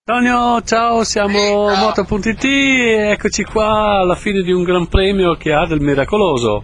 Antonio, ciao, siamo Ciao. Moto.it e eccoci qua alla fine di un gran premio che ha del miracoloso.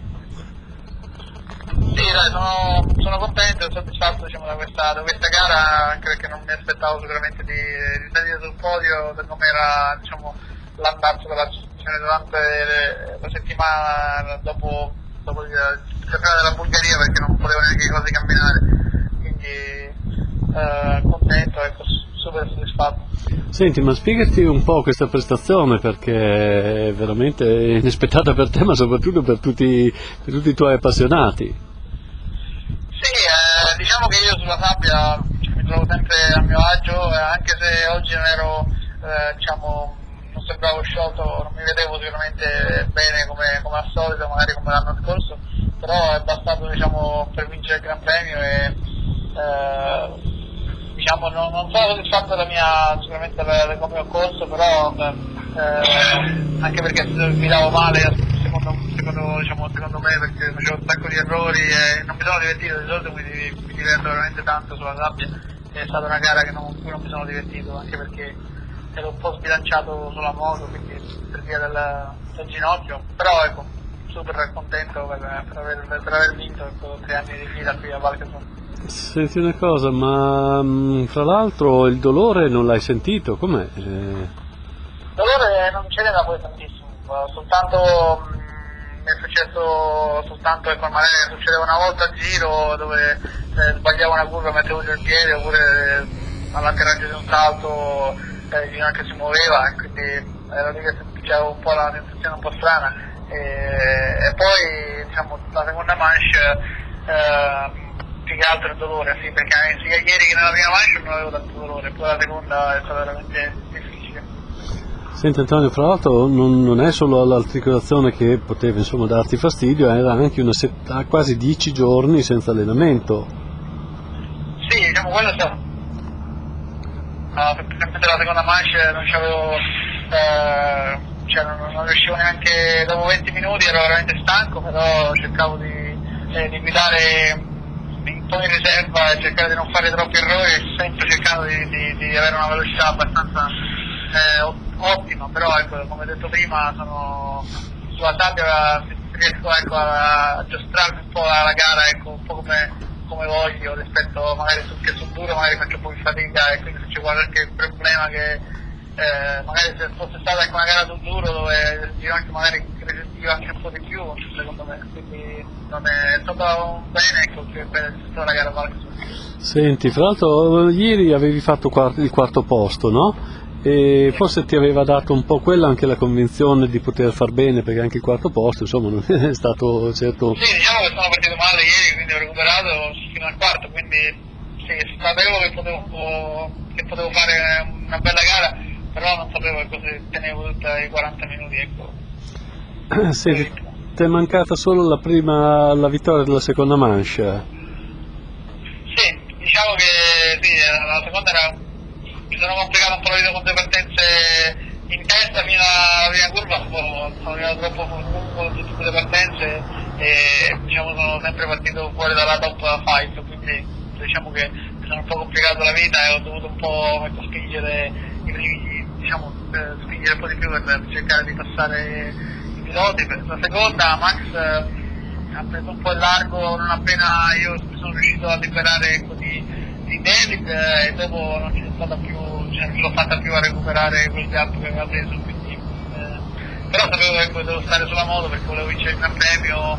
Sì, dai, sono contento e soddisfatto diciamo, da questa gara, anche perché non mi aspettavo sicuramente di salire sul podio per come era diciamo, l'andazzo della situazione durante la settimana dopo il campionato della Bulgaria, perché non potevo neanche quasi camminare, quindi contento e super soddisfatto. Senti, ma spiegati un po' questa prestazione perché è veramente inaspettata per te, ma soprattutto per tutti i tuoi appassionati. Sì, diciamo che io sulla sabbia mi trovo sempre a mio agio, anche se oggi non ero, diciamo, non sembravo sciolto, non mi vedevo sicuramente bene come al solito, magari come l'anno scorso, però è bastato diciamo, per vincere il Gran Premio e diciamo, non sono soddisfatto sicuramente da come ho corso, però anche perché mi davo male secondo me, perché facevo un sacco di errori e non mi sono divertito. Di solito mi diverto veramente tanto sulla sabbia, è stata una gara in cui non mi sono divertito, anche perché ero un po' sbilanciato sulla moto, quindi per via del ginocchio, però ecco, super contento per aver vinto, ecco, 3 anni di fila qui a Val Casone. Senti una cosa, ma fra l'altro il dolore non l'hai sentito? Com'è? Dolore non ce n'era poi tantissimo, soltanto mi è successo soltanto, ecco, magari succedeva una volta al giro dove sbagliavo una curva, mettevo giù il piede, oppure all'atterraggio di un salto il ginocchio si muoveva e quindi era lì che avevo un po' la sensazione un po' strana e poi diciamo la seconda manche più che altro il dolore, sì, perché sia ieri che nella prima manche non avevo tanto dolore, poi la seconda è stata veramente difficile. Senti Antonio, fra l'altro non è solo l'articolazione che poteva insomma darti fastidio, era anche quasi 10 giorni senza allenamento. Sì, diciamo quello è stato. Semplicemente la seconda manche non c'avevo, cioè non riuscivo neanche, dopo 20 minuti ero veramente stanco, però cercavo di guidare un po' in riserva e cercare di non fare troppi errori, sempre cercando di avere una velocità abbastanza ottima, però ecco, come detto prima sono sulla sabbia, riesco ecco, a giostrarmi un po' la gara, ecco, un po' come voglio, rispetto magari sul duro magari faccio un po' di fatica e quindi se c'è qualche problema che magari se fosse stata ecco, una gara sul duro dove il ginocchio magari risentiva anche un po' di più, secondo me, quindi non è stato un bene ecco, per tutta la gara Valks. Senti, fra l'altro ieri avevi fatto il quarto posto, no? E forse ti aveva dato un po' quella anche la convinzione di poter far bene, perché anche il quarto posto insomma non è stato certo. Sì, diciamo che sono partito male ieri, quindi ho recuperato fino al quarto, quindi sì, sapevo che potevo fare una bella gara, però non sapevo ecco, se tenevo tutti i 40 minuti. Ecco. Senti, ti è mancata solo la vittoria della seconda manche. Sì, diciamo che sì, la seconda mi sono complicato un po' la vita con due partenze in testa fino alla prima curva, sono arrivato troppo lungo in tutte le partenze e diciamo sono sempre partito fuori dalla top 5, quindi diciamo che mi sono un po' complicato la vita e ho dovuto un po' ecco, spingere spingere un po' di più per cercare di passare i piloti. Per la seconda Max ha preso un po' il largo non appena io sono riuscito a liberare ecco, di David e dopo non c'è stata più, cioè non l'ho fatta più a recuperare quel gap che aveva preso, quindi, però sapevo che dovevo stare sulla moto perché volevo vincere il Gran Premio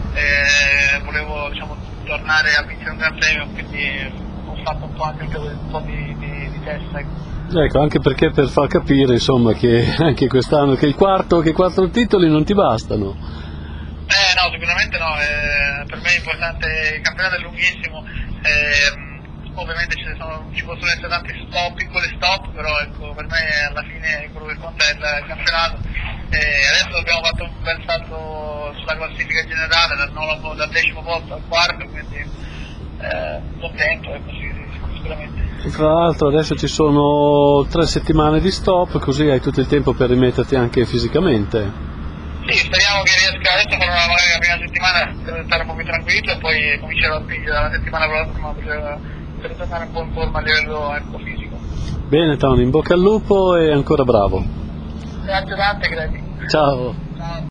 e volevo diciamo, tornare a vincere un Gran Premio, quindi ho fatto un po' anche un po' di testa. Ecco, anche perché per far capire insomma che anche quest'anno che i quattro titoli non ti bastano. No, sicuramente no, per me è importante, il campionato è lunghissimo, ovviamente ci possono essere tanti stop, piccoli stop, però ecco, per me alla fine quello che conta è il campionato adesso abbiamo fatto un bel salto sulla classifica generale dal 10° posto al quarto, quindi contento, ecco, sì, sicuramente. Tra l'altro adesso ci sono 3 settimane di stop, così hai tutto il tempo per rimetterti anche fisicamente. Sì, speriamo che riesca, adesso farò magari la prima settimana per stare un po' più tranquillo e poi comincerò a spingere la settimana prossima per tornare un po' in forma a livello ecco, fisico. Bene Tony, in bocca al lupo e ancora bravo. Grazie tante, Greg. Ciao. Ciao.